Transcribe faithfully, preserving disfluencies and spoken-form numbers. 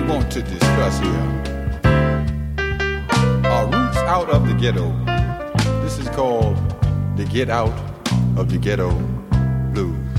want to discuss here are roots out of the ghetto. This is called the Get Out of the Ghetto Blues.